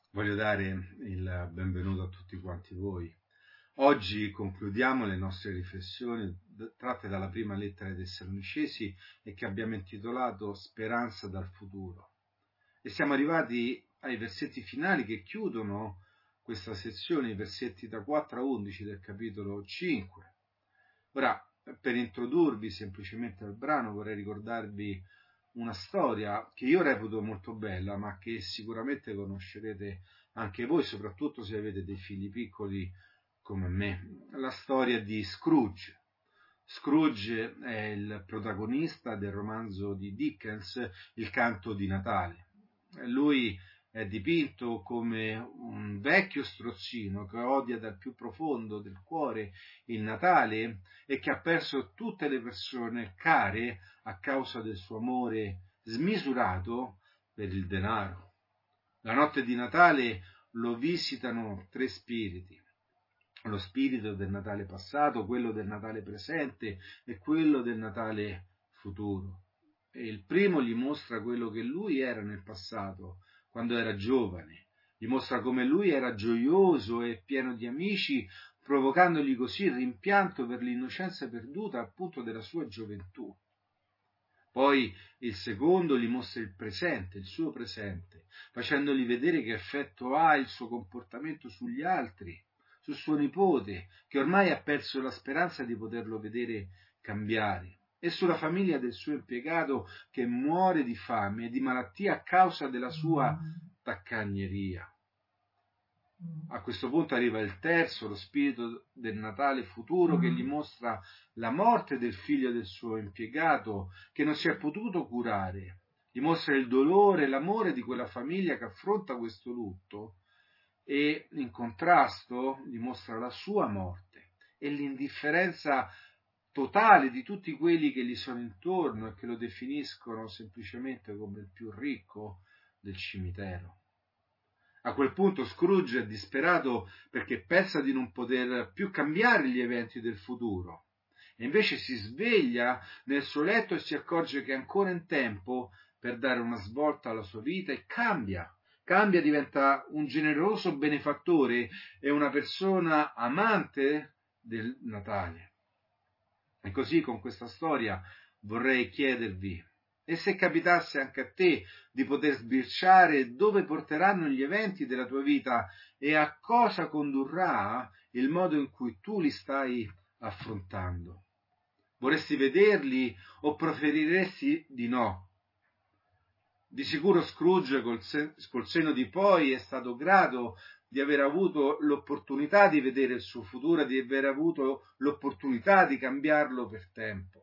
Voglio dare il benvenuto a tutti quanti voi. Oggi concludiamo le nostre riflessioni tratte dalla prima lettera ai Tessalonicesi e che abbiamo intitolato Speranza dal futuro. E siamo arrivati ai versetti finali che chiudono questa sezione, i versetti da 4 a 11 del capitolo 5. Ora, per introdurvi semplicemente al brano, vorrei ricordarvi una storia che io reputo molto bella, ma che sicuramente conoscerete anche voi, soprattutto se avete dei figli piccoli come me. La storia di Scrooge. Scrooge è il protagonista del romanzo di Dickens, Il canto di Natale. Lui è dipinto come un vecchio strozzino che odia dal più profondo del cuore il Natale e che ha perso tutte le persone care a causa del suo amore smisurato per il denaro. La notte di Natale lo visitano 3 spiriti: lo spirito del Natale passato, quello del Natale presente e quello del Natale futuro. E il primo gli mostra quello che lui era nel passato, quando era giovane, gli mostra come lui era gioioso e pieno di amici, provocandogli così il rimpianto per l'innocenza perduta appunto della sua gioventù. Poi il secondo gli mostra il presente, il suo presente, facendogli vedere che effetto ha il suo comportamento sugli altri, su suo nipote, che ormai ha perso la speranza di poterlo vedere cambiare, e sulla famiglia del suo impiegato che muore di fame e di malattia a causa della sua taccagneria. A questo punto arriva il terzo, lo spirito del Natale futuro, che gli mostra la morte del figlio del suo impiegato che non si è potuto curare, gli mostra il dolore e l'amore di quella famiglia che affronta questo lutto e in contrasto gli mostra la sua morte e l'indifferenza totale di tutti quelli che gli sono intorno e che lo definiscono semplicemente come il più ricco del cimitero. A quel punto Scrooge è disperato perché pensa di non poter più cambiare gli eventi del futuro e invece si sveglia nel suo letto e si accorge che è ancora in tempo per dare una svolta alla sua vita e cambia, diventa un generoso benefattore e una persona amante del Natale. E così con questa storia vorrei chiedervi: e se capitasse anche a te di poter sbirciare dove porteranno gli eventi della tua vita e a cosa condurrà il modo in cui tu li stai affrontando? Vorresti vederli o preferiresti di no? Di sicuro Scrooge col senno di poi è stato grato di aver avuto l'opportunità di vedere il suo futuro, di aver avuto l'opportunità di cambiarlo per tempo.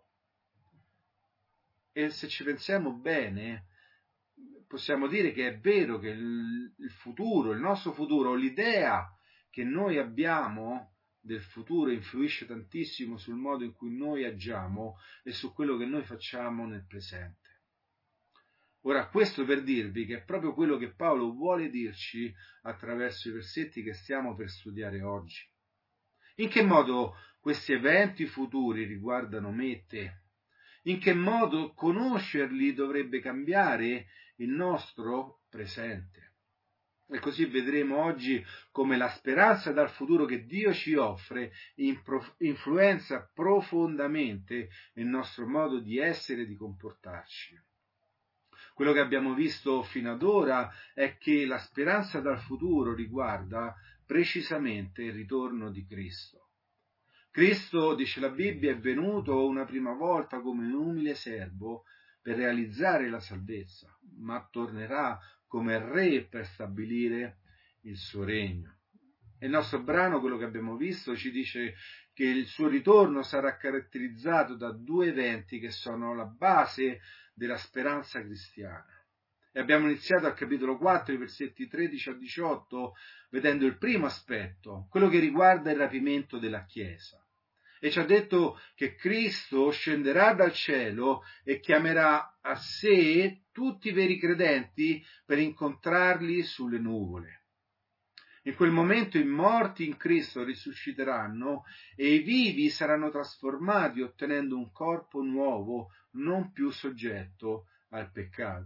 E se ci pensiamo bene, possiamo dire che è vero che il futuro, il nostro futuro, l'idea che noi abbiamo del futuro influisce tantissimo sul modo in cui noi agiamo e su quello che noi facciamo nel presente. Ora, questo per dirvi che è proprio quello che Paolo vuole dirci attraverso i versetti che stiamo per studiare oggi. In che modo questi eventi futuri riguardano me e te? In che modo conoscerli dovrebbe cambiare il nostro presente? E così vedremo oggi come la speranza dal futuro che Dio ci offre influenza profondamente il nostro modo di essere e di comportarci. Quello che abbiamo visto fino ad ora è che la speranza dal futuro riguarda precisamente il ritorno di Cristo. Cristo, dice la Bibbia, è venuto una prima volta come un umile servo per realizzare la salvezza, ma tornerà come re per stabilire il suo regno. E il nostro brano, quello che abbiamo visto, ci dice che il suo ritorno sarà caratterizzato da 2 eventi che sono la base della speranza cristiana. E abbiamo iniziato al capitolo 4, i versetti 13 a 18, vedendo il primo aspetto, quello che riguarda il rapimento della Chiesa. E ci ha detto che Cristo scenderà dal cielo e chiamerà a sé tutti i veri credenti per incontrarli sulle nuvole. In quel momento i morti in Cristo risusciteranno e i vivi saranno trasformati ottenendo un corpo nuovo, non più soggetto al peccato.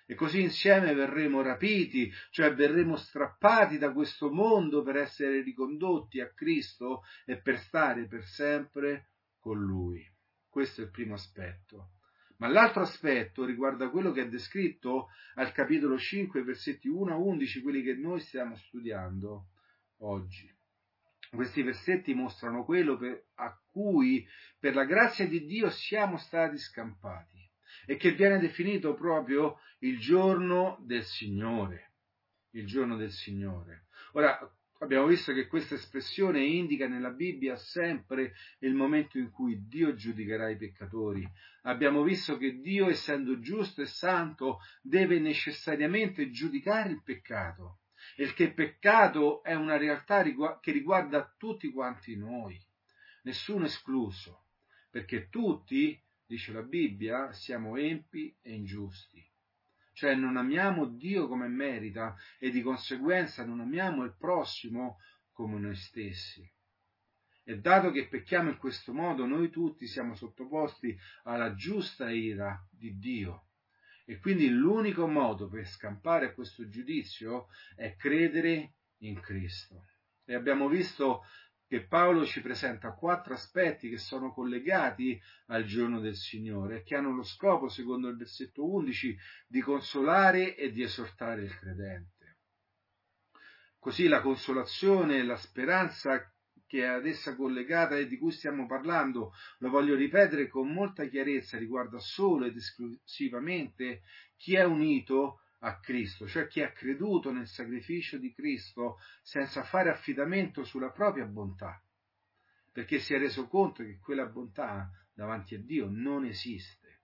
E così insieme verremo rapiti, cioè verremo strappati da questo mondo per essere ricondotti a Cristo e per stare per sempre con Lui. Questo è il primo aspetto. Ma l'altro aspetto riguarda quello che è descritto al capitolo 5, versetti 1 a 11, quelli che noi stiamo studiando oggi. Questi versetti mostrano quello a cui per la grazia di Dio siamo stati scampati e che viene definito proprio il giorno del Signore. Il giorno del Signore. Ora, abbiamo visto che questa espressione indica nella Bibbia sempre il momento in cui Dio giudicherà i peccatori. Abbiamo visto che Dio, essendo giusto e santo, deve necessariamente giudicare il peccato. E che il peccato è una realtà che riguarda tutti quanti noi, nessuno escluso, perché tutti, dice la Bibbia, siamo empi e ingiusti. Cioè non amiamo Dio come merita e di conseguenza non amiamo il prossimo come noi stessi. E dato che pecchiamo in questo modo, noi tutti siamo sottoposti alla giusta ira di Dio. E quindi l'unico modo per scampare a questo giudizio è credere in Cristo. E abbiamo visto che Paolo ci presenta 4 aspetti che sono collegati al giorno del Signore e che hanno lo scopo, secondo il versetto 11, di consolare e di esortare il credente. Così la consolazione e la speranza che è ad essa collegata e di cui stiamo parlando, lo voglio ripetere con molta chiarezza, riguarda solo ed esclusivamente chi è unito a Cristo, cioè chi ha creduto nel sacrificio di Cristo senza fare affidamento sulla propria bontà, perché si è reso conto che quella bontà davanti a Dio non esiste.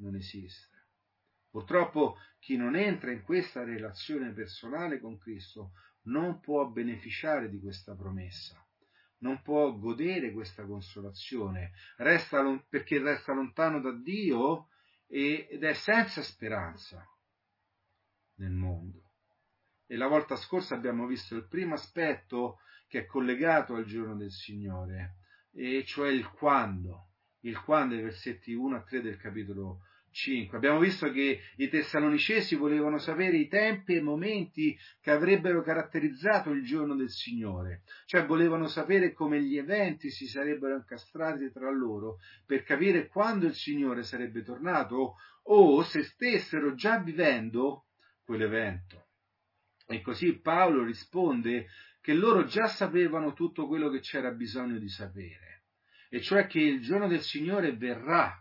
Purtroppo chi non entra in questa relazione personale con Cristo non può beneficiare di questa promessa. Non può godere questa consolazione, perché resta lontano da Dio ed è senza speranza nel mondo. E la volta scorsa abbiamo visto il primo aspetto che è collegato al giorno del Signore, e cioè il quando i versetti 1 a 3 del capitolo 5. Abbiamo visto che i Tessalonicesi volevano sapere i tempi e i momenti che avrebbero caratterizzato il giorno del Signore, cioè volevano sapere come gli eventi si sarebbero incastrati tra loro per capire quando il Signore sarebbe tornato o se stessero già vivendo quell'evento. E così Paolo risponde che loro già sapevano tutto quello che c'era bisogno di sapere, e cioè che il giorno del Signore verrà,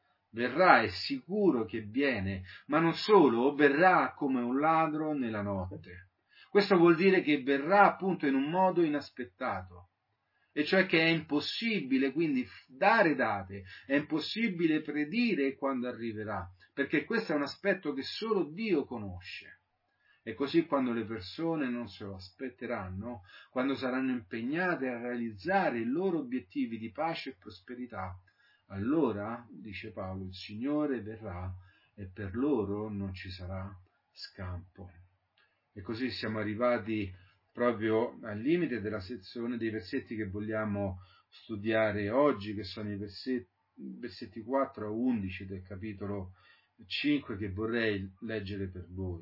è sicuro che viene, ma non solo, verrà come un ladro nella notte. Questo vuol dire che verrà appunto in un modo inaspettato, e cioè che è impossibile quindi dare date, è impossibile predire quando arriverà, perché questo è un aspetto che solo Dio conosce. E così quando le persone non se lo aspetteranno, quando saranno impegnate a realizzare i loro obiettivi di pace e prosperità, allora, dice Paolo, il Signore verrà e per loro non ci sarà scampo. E così siamo arrivati proprio al limite della sezione dei versetti che vogliamo studiare oggi, che sono i versetti 4 a 11 del capitolo 5, che vorrei leggere per voi.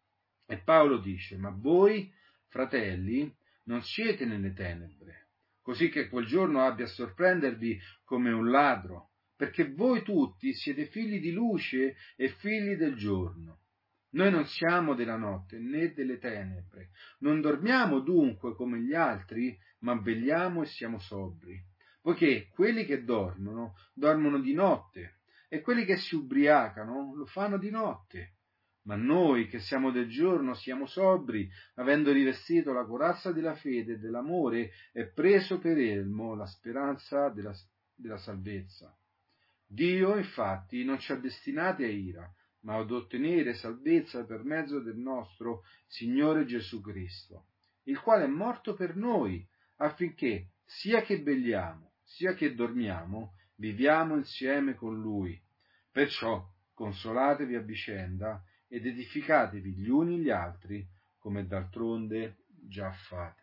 E Paolo dice: ma voi, fratelli, non siete nelle tenebre, così che quel giorno abbia a sorprendervi come un ladro, perché voi tutti siete figli di luce e figli del giorno. Noi non siamo della notte né delle tenebre, non dormiamo dunque come gli altri, ma vegliamo e siamo sobri, poiché quelli che dormono di notte, e quelli che si ubriacano lo fanno di notte. Ma noi che siamo del giorno siamo sobri, avendo rivestito la corazza della fede e dell'amore e preso per elmo la speranza della salvezza. Dio, infatti, non ci ha destinati a ira, ma ad ottenere salvezza per mezzo del nostro Signore Gesù Cristo, il quale è morto per noi, affinché, sia che vegliamo, sia che dormiamo, viviamo insieme con Lui. Perciò consolatevi a vicenda ed edificatevi gli uni gli altri, come d'altronde già fate.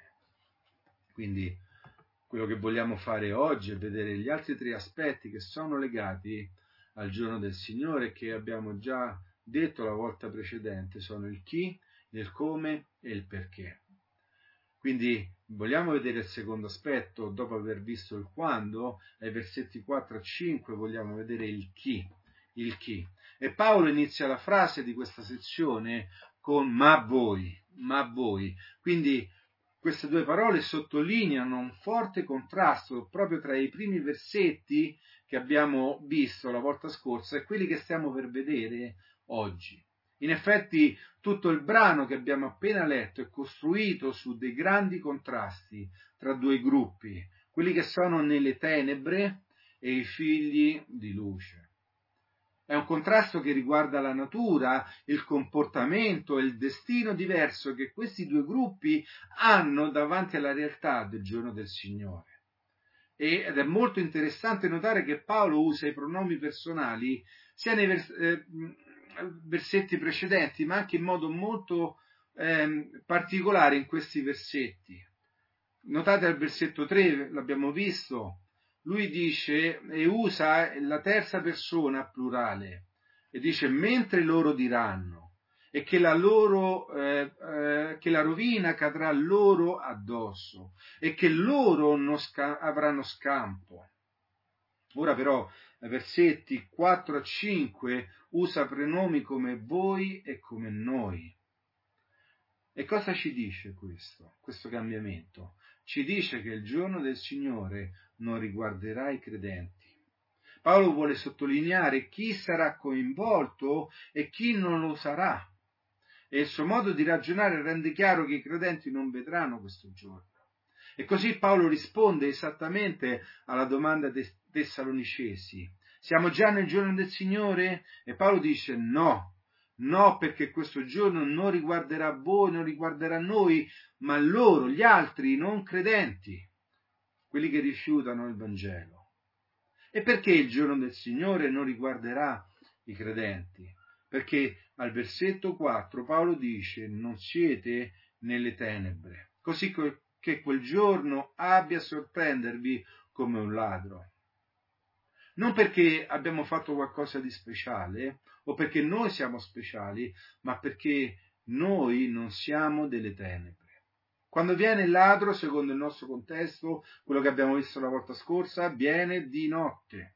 Quindi quello che vogliamo fare oggi è vedere gli altri 3 aspetti che sono legati al giorno del Signore, che abbiamo già detto la volta precedente sono il chi, il come e il perché. Quindi vogliamo vedere il secondo aspetto, dopo aver visto il quando, ai versetti 4 a 5 vogliamo vedere il chi. E Paolo inizia la frase di questa sezione con ma voi. Quindi queste due parole sottolineano un forte contrasto proprio tra i primi versetti che abbiamo visto la volta scorsa e quelli che stiamo per vedere oggi. In effetti tutto il brano che abbiamo appena letto è costruito su dei grandi contrasti tra due gruppi, quelli che sono nelle tenebre e i figli di luce. È un contrasto che riguarda la natura, il comportamento e il destino diverso che questi due gruppi hanno davanti alla realtà del giorno del Signore. Ed è molto interessante notare che Paolo usa i pronomi personali sia nei versetti precedenti, ma anche in modo molto particolare in questi versetti. Notate al versetto 3, l'abbiamo visto, lui dice e usa la terza persona plurale e dice mentre loro diranno e che la rovina cadrà loro addosso e che loro avranno scampo. Ora però, versetti 4 a 5 usa prenomi come voi e come noi. E cosa ci dice questo cambiamento? Ci dice che il giorno del Signore non riguarderà i credenti. Paolo vuole sottolineare chi sarà coinvolto e chi non lo sarà. E il suo modo di ragionare rende chiaro che i credenti non vedranno questo giorno. E così Paolo risponde esattamente alla domanda dei Tessalonicesi. Siamo già nel giorno del Signore? E Paolo dice no, perché questo giorno non riguarderà voi, non riguarderà noi, ma loro, gli altri non credenti, quelli che rifiutano il Vangelo. E perché il giorno del Signore non riguarderà i credenti? Perché al versetto 4 Paolo dice non siete nelle tenebre, così che quel giorno abbia a sorprendervi come un ladro. Non perché abbiamo fatto qualcosa di speciale o perché noi siamo speciali, ma perché noi non siamo delle tenebre. Quando viene il ladro, secondo il nostro contesto, quello che abbiamo visto la volta scorsa, viene di notte.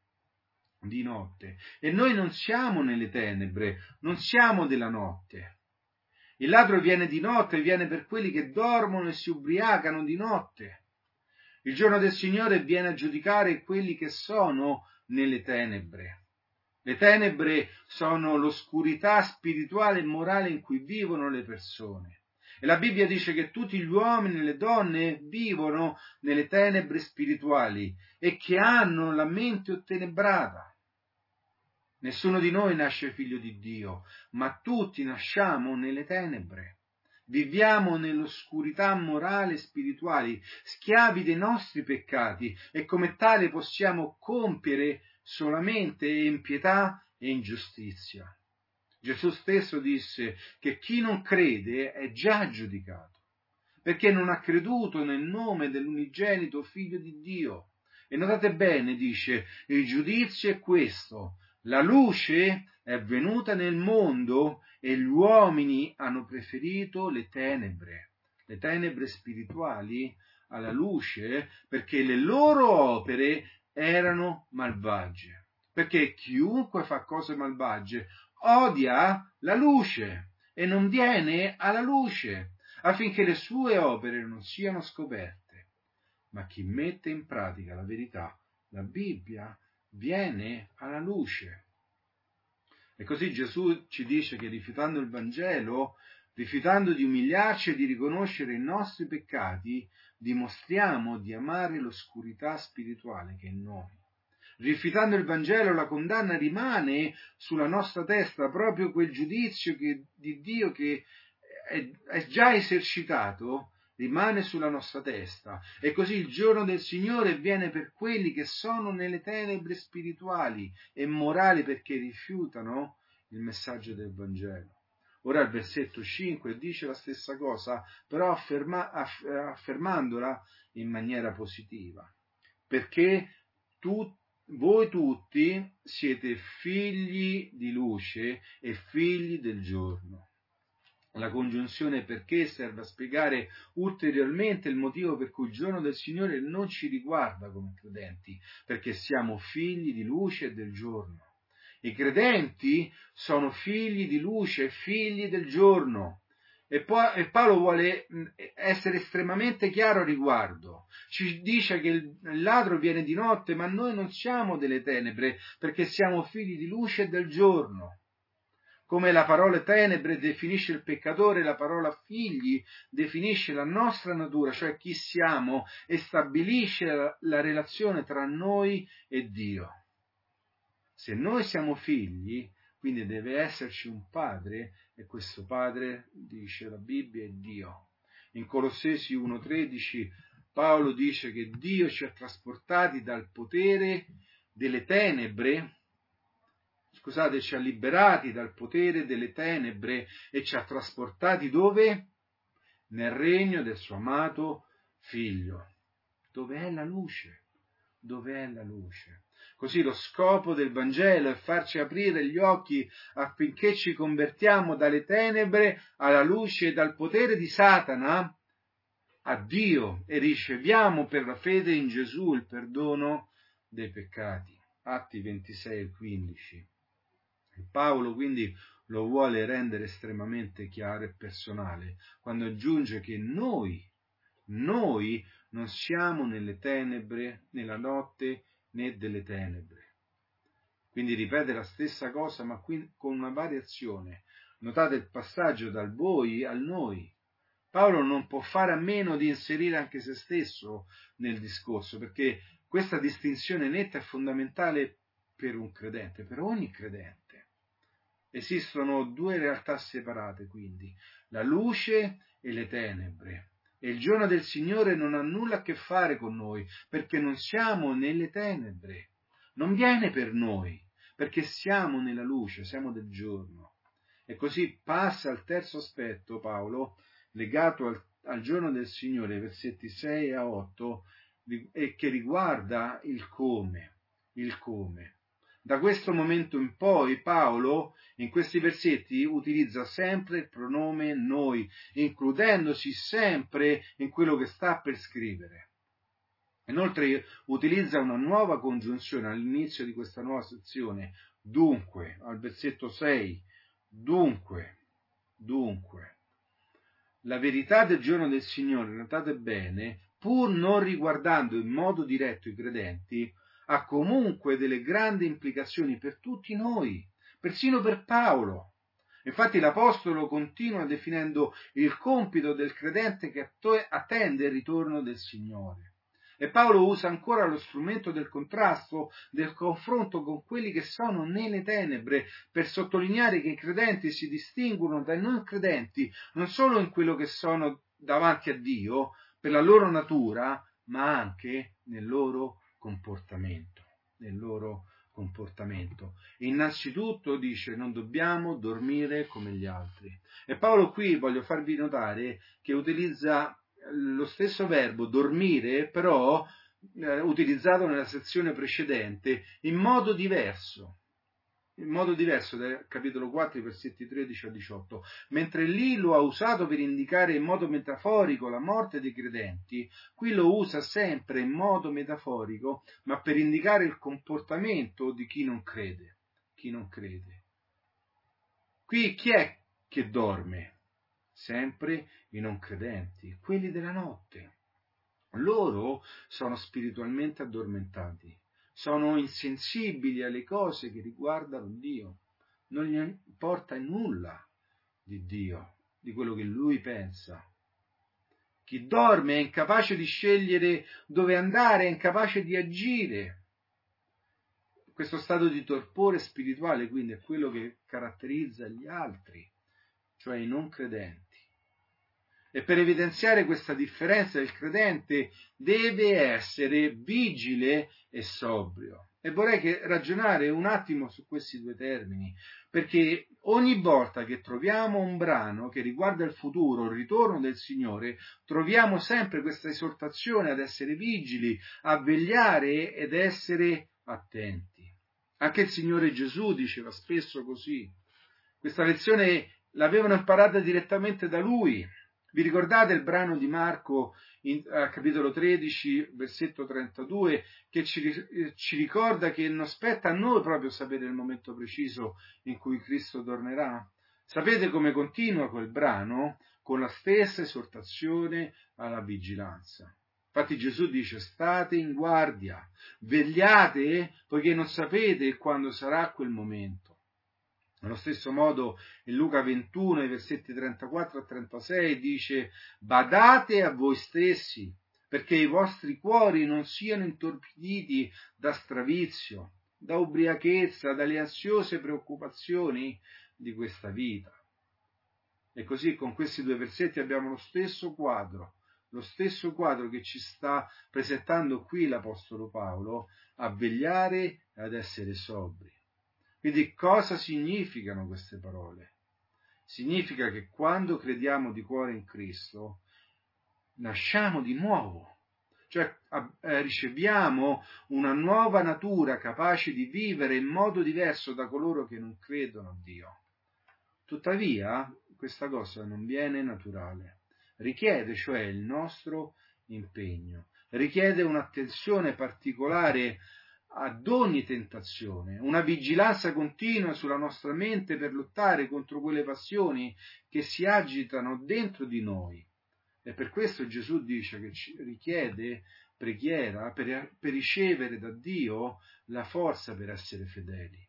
E noi non siamo nelle tenebre, non siamo della notte. Il ladro viene di notte, viene per quelli che dormono e si ubriacano di notte. Il giorno del Signore viene a giudicare quelli che sono nelle tenebre. Le tenebre sono l'oscurità spirituale e morale in cui vivono le persone. E la Bibbia dice che tutti gli uomini e le donne vivono nelle tenebre spirituali e che hanno la mente ottenebrata. Nessuno di noi nasce figlio di Dio, ma tutti nasciamo nelle tenebre. Viviamo nell'oscurità morale e spirituali, schiavi dei nostri peccati, e come tale possiamo compiere solamente impietà e ingiustizia. Gesù stesso disse che chi non crede è già giudicato, perché non ha creduto nel nome dell'unigenito Figlio di Dio. E notate bene, dice, il giudizio è questo: la luce è venuta nel mondo e gli uomini hanno preferito le tenebre spirituali alla luce, perché le loro opere erano malvagie. Perché chiunque fa cose malvagie odia la luce e non viene alla luce, affinché le sue opere non siano scoperte. Ma chi mette in pratica la verità, la Bibbia, viene alla luce. E così Gesù ci dice che rifiutando il Vangelo, rifiutando di umiliarci e di riconoscere i nostri peccati, dimostriamo di amare l'oscurità spirituale che è in noi. Rifiutando il Vangelo, la condanna rimane sulla nostra testa, proprio quel giudizio di Dio che è già esercitato rimane sulla nostra testa, e così il giorno del Signore viene per quelli che sono nelle tenebre spirituali e morali, perché rifiutano il messaggio del Vangelo. Ora il versetto 5 dice la stessa cosa, però affermandola in maniera positiva, perché voi tutti siete figli di luce e figli del giorno. La congiunzione perché serve a spiegare ulteriormente il motivo per cui il giorno del Signore non ci riguarda come credenti, perché siamo figli di luce e del giorno. I credenti sono figli di luce e figli del giorno. E Paolo vuole essere estremamente chiaro a riguardo. Ci dice che il ladro viene di notte, ma noi non siamo delle tenebre, perché siamo figli di luce e del giorno. Come la parola tenebre definisce il peccatore, la parola figli definisce la nostra natura, cioè chi siamo, e stabilisce la relazione tra noi e Dio. Se noi siamo figli, quindi deve esserci un padre, e questo padre, dice la Bibbia, è Dio. In Colossesi 1,13 Paolo dice che Dio ci ha trasportati dal potere delle tenebre, ci ha liberati dal potere delle tenebre e ci ha trasportati dove? Nel regno del suo amato Figlio. Dove è la luce? Dove è la luce? Così lo scopo del Vangelo è farci aprire gli occhi affinché ci convertiamo dalle tenebre alla luce e dal potere di Satana a Dio e riceviamo per la fede in Gesù il perdono dei peccati. Atti 26 e 15. Paolo quindi lo vuole rendere estremamente chiaro e personale quando aggiunge che noi non siamo nelle tenebre, nella notte né delle tenebre. Quindi ripete la stessa cosa ma qui con una variazione. Notate il passaggio dal voi al noi. Paolo non può fare a meno di inserire anche se stesso nel discorso, perché questa distinzione netta è fondamentale per un credente, per ogni credente. Esistono due realtà separate, quindi, la luce e le tenebre. E il giorno del Signore non ha nulla a che fare con noi, perché non siamo nelle tenebre. Non viene per noi, perché siamo nella luce, siamo del giorno. E così passa al terzo aspetto, Paolo, legato al giorno del Signore, versetti 6 a 8, e che riguarda il come. Da questo momento in poi Paolo in questi versetti utilizza sempre il pronome noi, includendosi sempre in quello che sta per scrivere. Inoltre utilizza una nuova congiunzione all'inizio di questa nuova sezione, dunque, al versetto 6, dunque. La verità del giorno del Signore, notate bene, pur non riguardando in modo diretto i credenti, ha comunque delle grandi implicazioni per tutti noi, persino per Paolo. Infatti l'Apostolo continua definendo il compito del credente che attende il ritorno del Signore. E Paolo usa ancora lo strumento del contrasto, del confronto con quelli che sono nelle tenebre, per sottolineare che i credenti si distinguono dai non credenti, non solo in quello che sono davanti a Dio, per la loro natura, ma anche nel loro comportamento. Innanzitutto dice non dobbiamo dormire come gli altri. E Paolo qui voglio farvi notare che utilizza lo stesso verbo dormire, però utilizzato nella sezione precedente in modo diverso dal capitolo 4, versetti 13 a 18. Mentre lì lo ha usato per indicare in modo metaforico la morte dei credenti, qui lo usa sempre in modo metaforico, ma per indicare il comportamento di chi non crede. Qui chi è che dorme? Sempre i non credenti, quelli della notte. Loro sono spiritualmente addormentati, sono insensibili alle cose che riguardano Dio, non gli importa nulla di Dio, di quello che Lui pensa. Chi dorme è incapace di scegliere dove andare, è incapace di agire. Questo stato di torpore spirituale quindi è quello che caratterizza gli altri, cioè i non credenti. E per evidenziare questa differenza il credente deve essere vigile e sobrio. E vorrei ragionare un attimo su questi due termini, perché ogni volta che troviamo un brano che riguarda il futuro, il ritorno del Signore, troviamo sempre questa esortazione ad essere vigili, a vegliare ed essere attenti. Anche il Signore Gesù diceva spesso così. Questa lezione l'avevano imparata direttamente da Lui. Vi ricordate il brano di Marco, capitolo 13, versetto 32, che ci ricorda che non spetta a noi proprio sapere il momento preciso in cui Cristo tornerà? Sapete come continua quel brano? Con la stessa esortazione alla vigilanza. Infatti Gesù dice: state in guardia, vegliate, poiché non sapete quando sarà quel momento. Allo stesso modo in Luca 21, ai versetti 34 a 36 dice: badate a voi stessi, perché i vostri cuori non siano intorpiditi da stravizio, da ubriachezza, dalle ansiose preoccupazioni di questa vita. E così con questi due versetti abbiamo lo stesso quadro che ci sta presentando qui l'Apostolo Paolo, a vegliare e ad essere sobri. Quindi cosa significano queste parole? Significa che quando crediamo di cuore in Cristo, nasciamo di nuovo, cioè riceviamo una nuova natura capace di vivere in modo diverso da coloro che non credono a Dio. Tuttavia, questa cosa non viene naturale, richiede cioè il nostro impegno, richiede un'attenzione particolare ad ogni tentazione, una vigilanza continua sulla nostra mente per lottare contro quelle passioni che si agitano dentro di noi. E per questo Gesù dice che ci richiede preghiera per ricevere da Dio la forza per essere fedeli.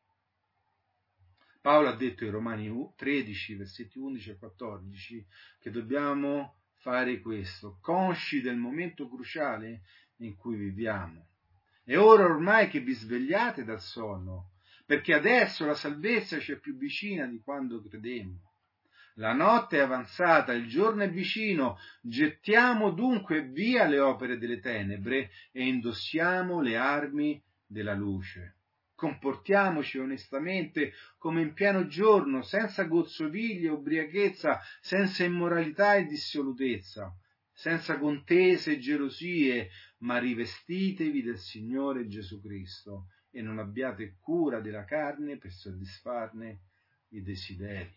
Paolo ha detto in Romani 13, versetti 11 e 14, che dobbiamo fare questo, consci del momento cruciale in cui viviamo. È ora ormai che vi svegliate dal sonno, perché adesso la salvezza ci è più vicina di quando credemmo. La notte è avanzata, il giorno è vicino, gettiamo dunque via le opere delle tenebre e indossiamo le armi della luce. Comportiamoci onestamente come in pieno giorno, senza gozzoviglie e ubriachezza, senza immoralità e dissolutezza, senza contese e gelosie, ma rivestitevi del Signore Gesù Cristo e non abbiate cura della carne per soddisfarne i desideri.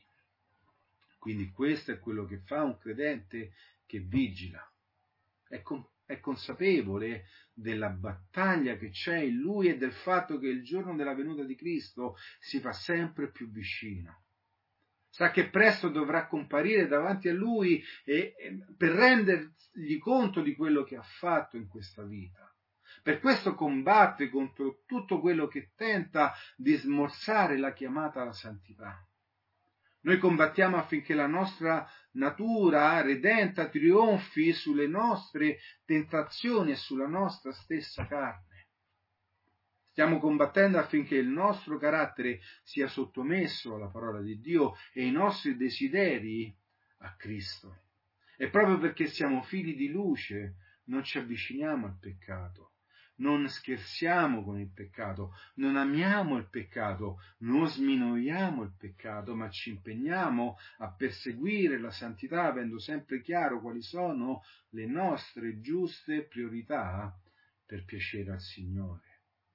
Quindi questo è quello che fa un credente che vigila, è consapevole della battaglia che c'è in lui e del fatto che il giorno della venuta di Cristo si fa sempre più vicino. Sa che presto dovrà comparire davanti a lui per rendergli conto di quello che ha fatto in questa vita. Per questo combatte contro tutto quello che tenta di smorzare la chiamata alla santità. Noi combattiamo affinché la nostra natura redenta trionfi sulle nostre tentazioni e sulla nostra stessa carne. Stiamo combattendo affinché il nostro carattere sia sottomesso alla parola di Dio e i nostri desideri a Cristo. E proprio perché siamo figli di luce non ci avviciniamo al peccato. Non scherziamo con il peccato, non amiamo il peccato, non sminoiamo il peccato, ma ci impegniamo a perseguire la santità avendo sempre chiaro quali sono le nostre giuste priorità per piacere al Signore.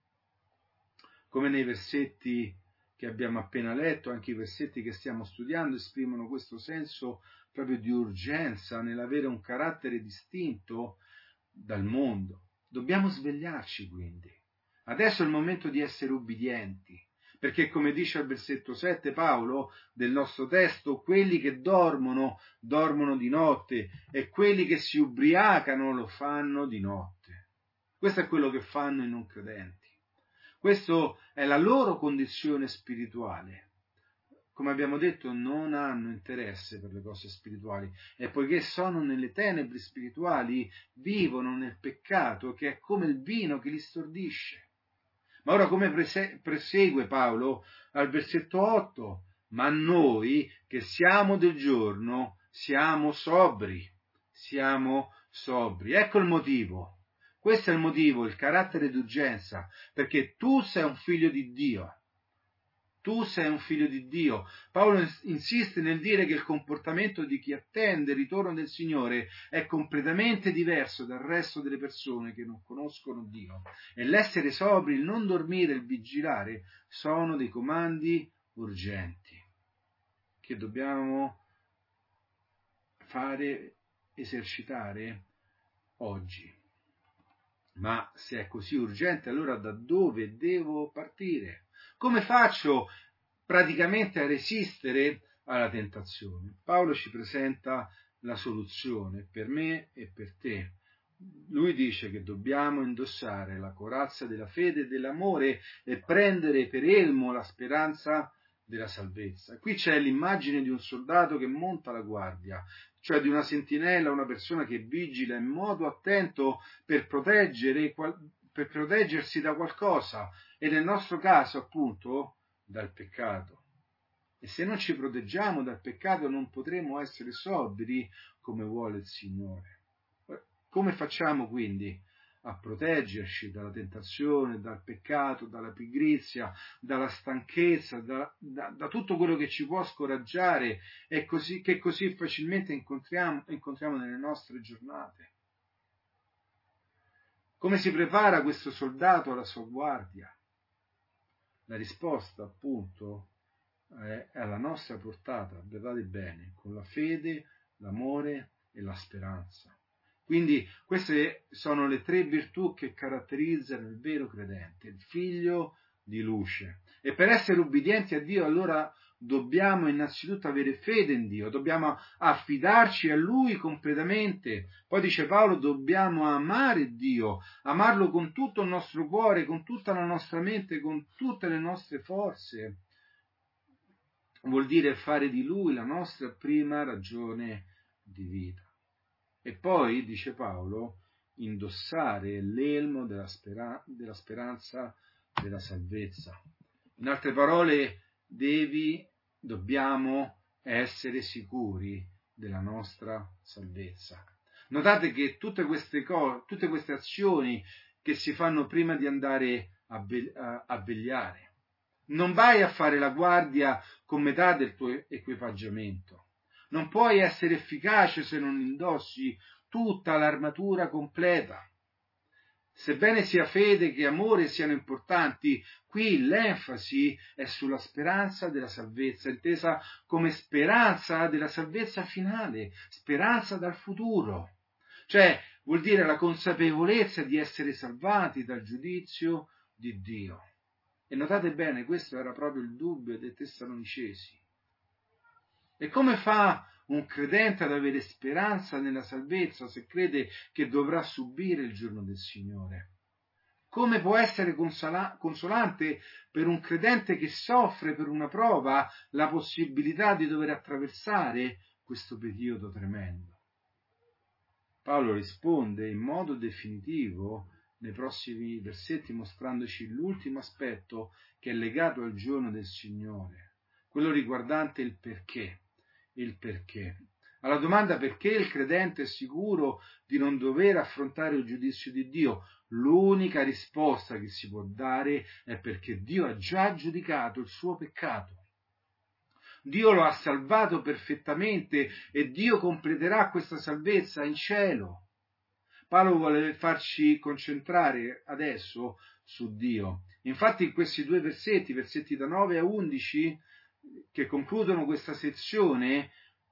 Come nei versetti che abbiamo appena letto, anche i versetti che stiamo studiando esprimono questo senso proprio di urgenza nell'avere un carattere distinto dal mondo. Dobbiamo svegliarci quindi. Adesso è il momento di essere ubbidienti, perché come dice al versetto 7 Paolo del nostro testo, quelli che dormono di notte e quelli che si ubriacano lo fanno di notte. Questo è quello che fanno i non credenti. Questa è la loro condizione spirituale. Come abbiamo detto, non hanno interesse per le cose spirituali e poiché sono nelle tenebre spirituali, vivono nel peccato che è come il vino che li stordisce. Ma ora come prosegue Paolo al versetto 8? Ma noi che siamo del giorno siamo sobri. Ecco il motivo. Questo è il motivo, il carattere d'urgenza, perché tu sei un figlio di Dio. tu sei un figlio di Dio. Paolo insiste nel dire che il comportamento di chi attende il ritorno del Signore è completamente diverso dal resto delle persone che non conoscono Dio. E l'essere sobri, il non dormire, il vigilare sono dei comandi urgenti che dobbiamo fare, esercitare oggi. Ma se è così urgente, allora da dove devo partire? Come faccio praticamente a resistere alla tentazione? Paolo ci presenta la soluzione per me e per te. Lui dice che dobbiamo indossare la corazza della fede e dell'amore e prendere per elmo la speranza della salvezza. Qui c'è l'immagine di un soldato che monta la guardia, cioè di una sentinella, una persona che vigila in modo attento per proteggersi da qualcosa, e nel nostro caso appunto dal peccato. E se non ci proteggiamo dal peccato non potremo essere sobri come vuole il Signore. Come facciamo quindi a proteggerci dalla tentazione, dal peccato, dalla pigrizia, dalla stanchezza, da tutto quello che ci può scoraggiare e che così facilmente incontriamo nelle nostre giornate? Come si prepara questo soldato alla sua guardia? La risposta, appunto, è alla nostra portata, badate bene, con la fede, l'amore e la speranza. Quindi queste sono le tre virtù che caratterizzano il vero credente, il figlio di luce. E per essere ubbidienti a Dio, allora dobbiamo innanzitutto avere fede in Dio, dobbiamo affidarci a Lui completamente. Poi dice Paolo, dobbiamo amare Dio, amarlo con tutto il nostro cuore, con tutta la nostra mente, con tutte le nostre forze. Vuol dire fare di Lui la nostra prima ragione di vita. E poi, dice Paolo, indossare l'elmo della speranza della salvezza. In altre parole, dobbiamo essere sicuri della nostra salvezza. Notate che tutte queste azioni che si fanno prima di andare a vegliare. Non vai a fare la guardia con metà del tuo equipaggiamento. Non puoi essere efficace se non indossi tutta l'armatura completa. Sebbene sia fede che amore siano importanti, qui l'enfasi è sulla speranza della salvezza, intesa come speranza della salvezza finale, speranza dal futuro. Cioè, vuol dire la consapevolezza di essere salvati dal giudizio di Dio. E notate bene, questo era proprio il dubbio dei Tessalonicesi. E come fa un credente ad avere speranza nella salvezza se crede che dovrà subire il giorno del Signore? Come può essere consolante per un credente che soffre per una prova la possibilità di dover attraversare questo periodo tremendo? Paolo risponde in modo definitivo nei prossimi versetti, mostrandoci l'ultimo aspetto che è legato al giorno del Signore, quello riguardante il perché. Il perché. Alla domanda perché il credente è sicuro di non dover affrontare il giudizio di Dio, l'unica risposta che si può dare è perché Dio ha già giudicato il suo peccato. Dio lo ha salvato perfettamente e Dio completerà questa salvezza in cielo. Paolo vuole farci concentrare adesso su Dio. Infatti in questi due versetti da 9 a 11, che concludono questa sezione,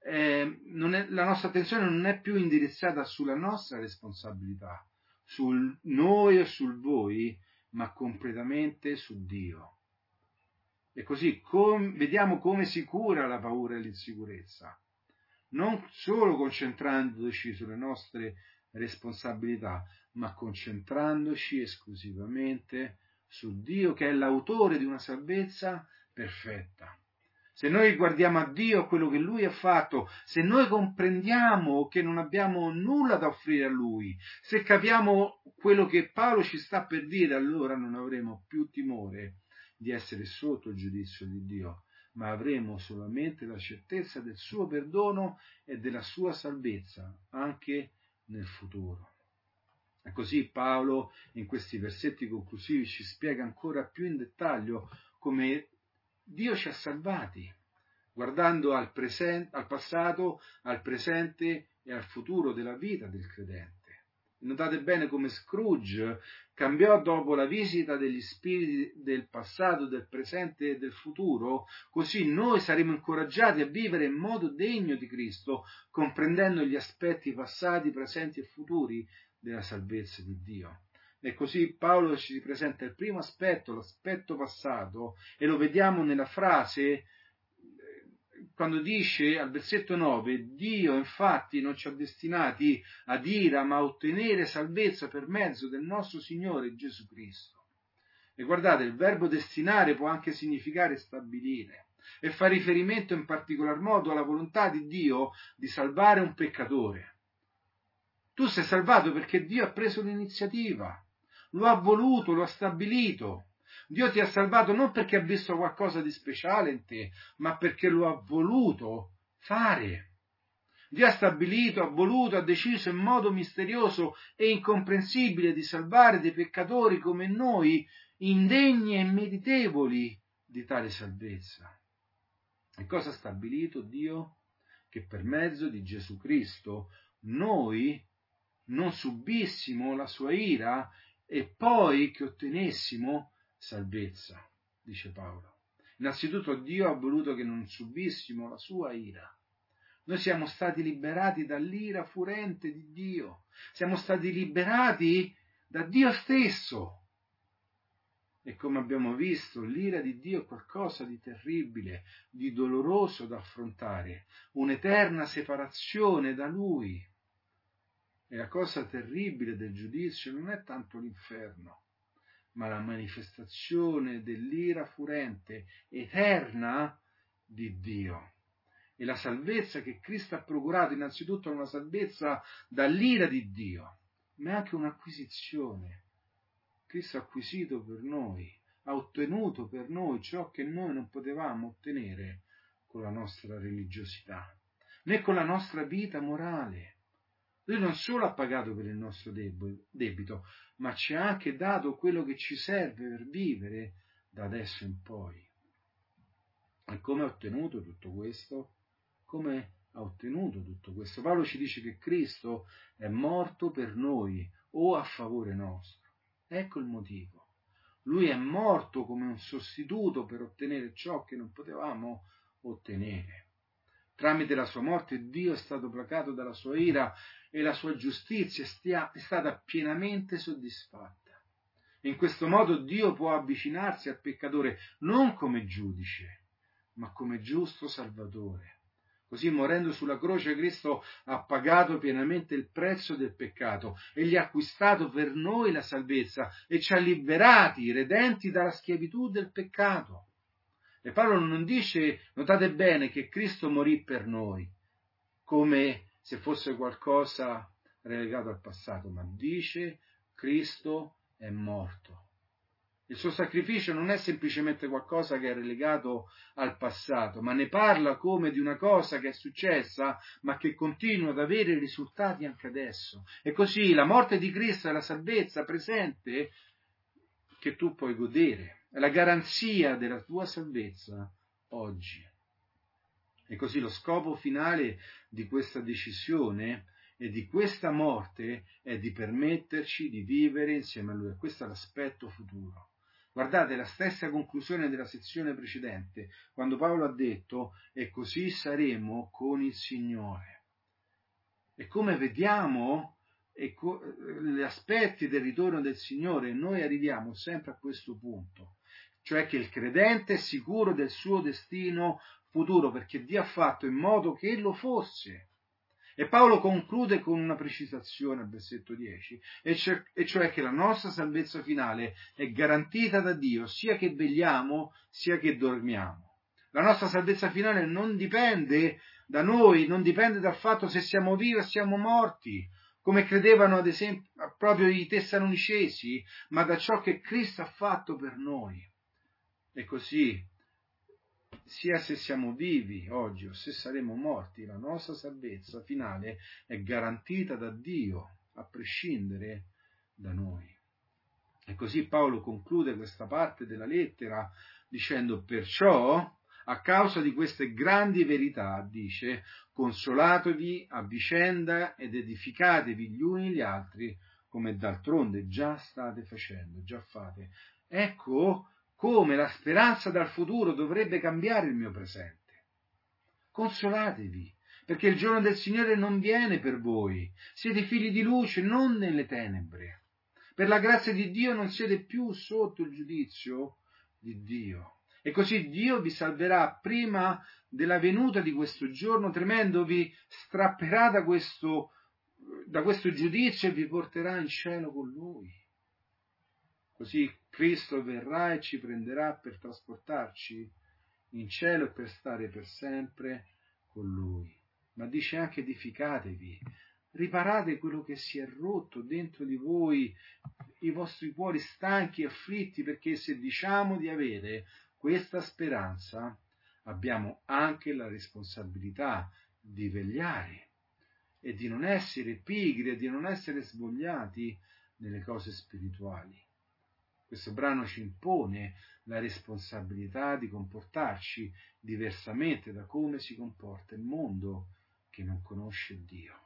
la nostra attenzione non è più indirizzata sulla nostra responsabilità, sul noi e sul voi, ma completamente su Dio. E così vediamo come si cura la paura e l'insicurezza, non solo concentrandoci sulle nostre responsabilità, ma concentrandoci esclusivamente su Dio, che è l'autore di una salvezza perfetta. Se noi guardiamo a Dio, a quello che Lui ha fatto, se noi comprendiamo che non abbiamo nulla da offrire a Lui, se capiamo quello che Paolo ci sta per dire, allora non avremo più timore di essere sotto il giudizio di Dio, ma avremo solamente la certezza del suo perdono e della sua salvezza, anche nel futuro. E così Paolo in questi versetti conclusivi ci spiega ancora più in dettaglio come Dio ci ha salvati, guardando al passato, al presente e al futuro della vita del credente. Notate bene come Scrooge cambiò dopo la visita degli spiriti del passato, del presente e del futuro, così noi saremo incoraggiati a vivere in modo degno di Cristo, comprendendo gli aspetti passati, presenti e futuri della salvezza di Dio. E così Paolo ci presenta il primo aspetto, l'aspetto passato, e lo vediamo nella frase quando dice al versetto 9: Dio infatti non ci ha destinati ad ira, ma a ottenere salvezza per mezzo del nostro Signore Gesù Cristo. E guardate, il verbo destinare può anche significare stabilire, e fa riferimento in particolar modo alla volontà di Dio di salvare un peccatore. Tu sei salvato perché Dio ha preso l'iniziativa, lo ha voluto, lo ha stabilito. Dio ti ha salvato non perché ha visto qualcosa di speciale in te, ma perché lo ha voluto fare. Dio ha stabilito, ha voluto, ha deciso in modo misterioso e incomprensibile di salvare dei peccatori come noi, indegni e meritevoli di tale salvezza. E cosa ha stabilito Dio? Che per mezzo di Gesù Cristo noi non subissimo la sua ira e poi che ottenessimo salvezza, dice Paolo. Innanzitutto Dio ha voluto che non subissimo la sua ira. Noi siamo stati liberati dall'ira furente di Dio, siamo stati liberati da Dio stesso. E come abbiamo visto, l'ira di Dio è qualcosa di terribile, di doloroso da affrontare, un'eterna separazione da Lui. E la cosa terribile del giudizio non è tanto l'inferno, ma la manifestazione dell'ira furente, eterna di Dio. E la salvezza che Cristo ha procurato innanzitutto è una salvezza dall'ira di Dio, ma è anche un'acquisizione. Cristo ha acquisito per noi, ha ottenuto per noi ciò che noi non potevamo ottenere con la nostra religiosità, né con la nostra vita morale. Lui non solo ha pagato per il nostro debito, ma ci ha anche dato quello che ci serve per vivere da adesso in poi. E come ha ottenuto tutto questo? Come ha ottenuto tutto questo? Paolo ci dice che Cristo è morto per noi o a favore nostro. Ecco il motivo. Lui è morto come un sostituto per ottenere ciò che non potevamo ottenere. Tramite la sua morte Dio è stato placato dalla sua ira e la sua giustizia è stata pienamente soddisfatta. In questo modo Dio può avvicinarsi al peccatore non come giudice, ma come giusto Salvatore. Così morendo sulla croce Cristo ha pagato pienamente il prezzo del peccato e gli ha acquistato per noi la salvezza e ci ha liberati, redenti dalla schiavitù del peccato. E Paolo non dice, notate bene, che Cristo morì per noi, come se fosse qualcosa relegato al passato, ma dice Cristo è morto. Il suo sacrificio non è semplicemente qualcosa che è relegato al passato, ma ne parla come di una cosa che è successa, ma che continua ad avere risultati anche adesso. E così la morte di Cristo è la salvezza presente che tu puoi godere, è la garanzia della tua salvezza oggi. E così lo scopo finale di questa decisione e di questa morte è di permetterci di vivere insieme a Lui. Questo è l'aspetto futuro. Guardate la stessa conclusione della sezione precedente, quando Paolo ha detto e così saremo con il Signore. E come vediamo gli aspetti del ritorno del Signore, noi arriviamo sempre a questo punto, cioè che il credente è sicuro del suo destino futuro, perché Dio ha fatto in modo che lo fosse. E Paolo conclude con una precisazione al versetto 10, e cioè che la nostra salvezza finale è garantita da Dio, sia che vegliamo, sia che dormiamo. La nostra salvezza finale non dipende da noi, non dipende dal fatto se siamo vivi o siamo morti, come credevano ad esempio proprio i Tessalonicesi, ma da ciò che Cristo ha fatto per noi. E così, sia se siamo vivi oggi o se saremo morti, la nostra salvezza finale è garantita da Dio, a prescindere da noi. E così Paolo conclude questa parte della lettera dicendo: perciò, a causa di queste grandi verità, dice, consolatevi a vicenda ed edificatevi gli uni gli altri, come d'altronde già state facendo, già fate. Ecco come la speranza dal futuro dovrebbe cambiare il mio presente. Consolatevi, perché il giorno del Signore non viene per voi. Siete figli di luce, non nelle tenebre. Per la grazia di Dio non siete più sotto il giudizio di Dio. E così Dio vi salverà prima della venuta di questo giorno tremendo, vi strapperà da questo giudizio e vi porterà in cielo con Lui. Così Cristo verrà e ci prenderà per trasportarci in cielo e per stare per sempre con Lui. Ma dice anche: edificatevi, riparate quello che si è rotto dentro di voi, i vostri cuori stanchi e afflitti, perché se diciamo di avere questa speranza, abbiamo anche la responsabilità di vegliare e di non essere pigri e di non essere svogliati nelle cose spirituali. Questo brano ci impone la responsabilità di comportarci diversamente da come si comporta il mondo che non conosce Dio.